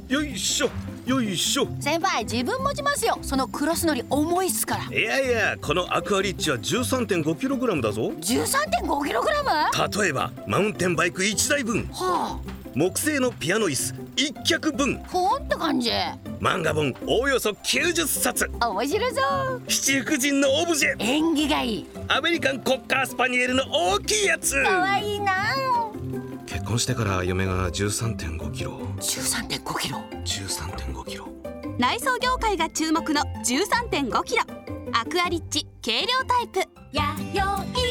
よいしょよいしょ。 先輩、自分持ちますよ。そのクロスのり重いっすから。 いやいや、このアクアリッチは 13.5kg だぞ。 13.5kg？ 例えばマウンテンバイク1台分、 は木製のピアノ椅子1脚分、 あ、ほんって感じ。 漫画本おおよそ90冊、 面白そう。 七福神のオブジェ、 縁起がいい。 アメリカンコッカースパニエルの大きいやつ。 かわいいな。 結婚してから嫁が 13.5kg。 13.5kg。 13.5kg。 内装業界が注目の 13.5kg アクアリッチ軽量タイプ。 やよい